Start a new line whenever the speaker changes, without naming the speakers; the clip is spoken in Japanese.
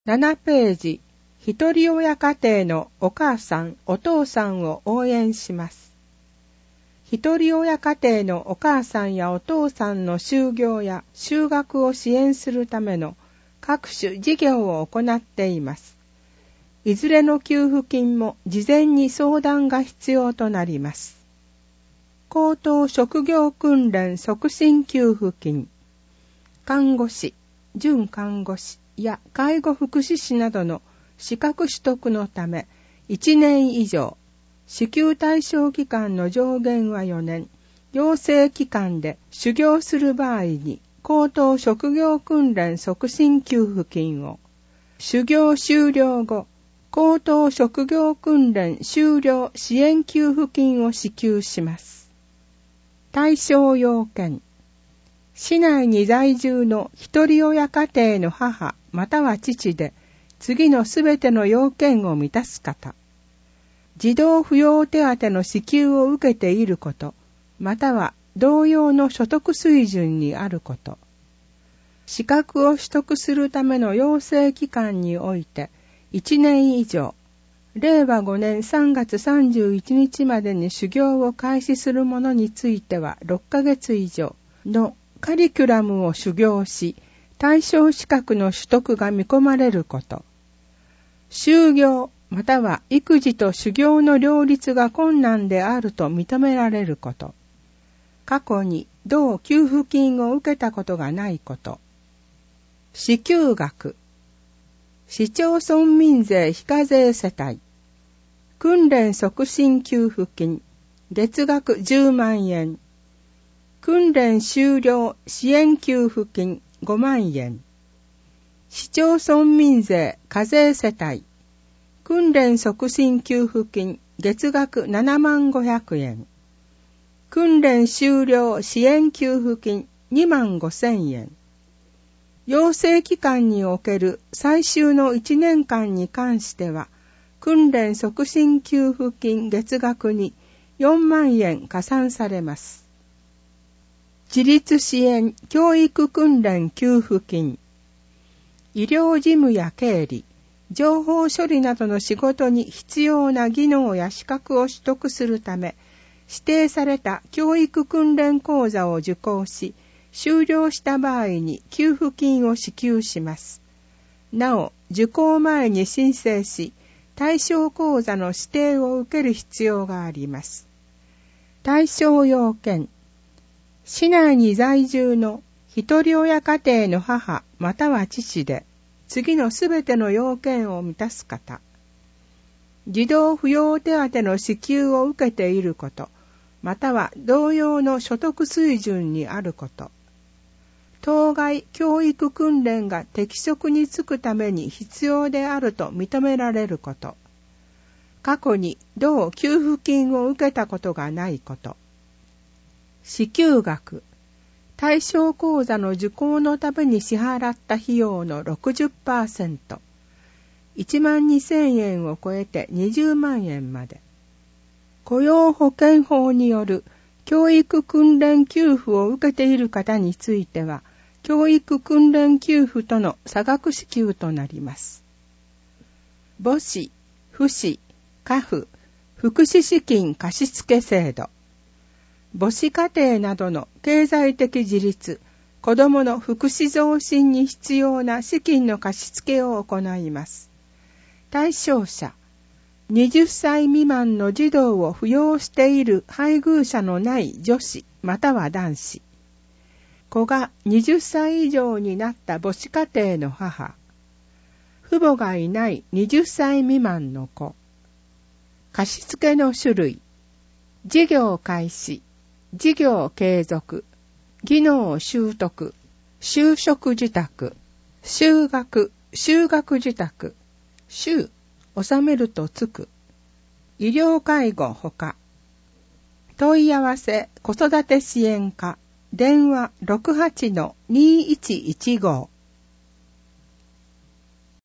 7ページ、一人親家庭のお母さん、お父さんを応援します。一人親家庭のお母さんやお父さんの就業や就学を支援するための各種事業を行っています。いずれの給付金も事前に相談が必要となります。高等職業訓練促進給付金、看護師、準看護師や介護福祉士などの資格取得のため1年以上、支給対象期間の上限は4年、養成期間で修行する場合に高等職業訓練促進給付金を、修行終了後、高等職業訓練修了支援給付金を支給します。対象要件。市内に在住の一人親家庭の母または父で次のすべての要件を満たす方。児童扶養手当の支給を受けていること、または同様の所得水準にあること。資格を取得するための養成期間において1年以上、令和5年3月31日までに修行を開始する者については6ヶ月以上のカリキュラムを修行し、対象資格の取得が見込まれること。就業または育児と修行の両立が困難であると認められること。過去に同給付金を受けたことがないこと。支給額。市町村民税非課税世帯。訓練促進給付金。月額10万円。訓練終了支援給付金5万円。市町村民税課税世帯。訓練促進給付金月額7万500円。訓練終了支援給付金2万5千円。養成期間における最終の1年間に関しては、訓練促進給付金月額に4万円加算されます。自立支援教育訓練給付金。医療事務や経理、情報処理などの仕事に必要な技能や資格を取得するため、指定された教育訓練講座を受講し、終了した場合に給付金を支給します。なお、受講前に申請し、対象講座の指定を受ける必要があります。対象要件。市内に在住の一人親家庭の母または父で、次のすべての要件を満たす方。児童扶養手当の支給を受けていること、または同様の所得水準にあること。当該教育訓練が適職に就くために必要であると認められること。過去に同給付金を受けたことがないこと。支給額。対象講座の受講のために支払った費用の 60%。1万2000円を超えて20万円まで。雇用保険法による教育訓練給付を受けている方については、教育訓練給付との差額支給となります。母子、父子、家父、福祉資金貸付制度。母子家庭などの経済的自立、子どもの福祉増進に必要な資金の貸付を行います。対象者、20歳未満の児童を扶養している配偶者のない女子または男子。子が20歳以上になった母子家庭の母。父母がいない20歳未満の子。貸付の種類。事業開始、事業継続、技能習得、就職受託、就学、就学受託、就、納めるとつく、医療介護ほか。問い合わせ子育て支援課、電話 68-2115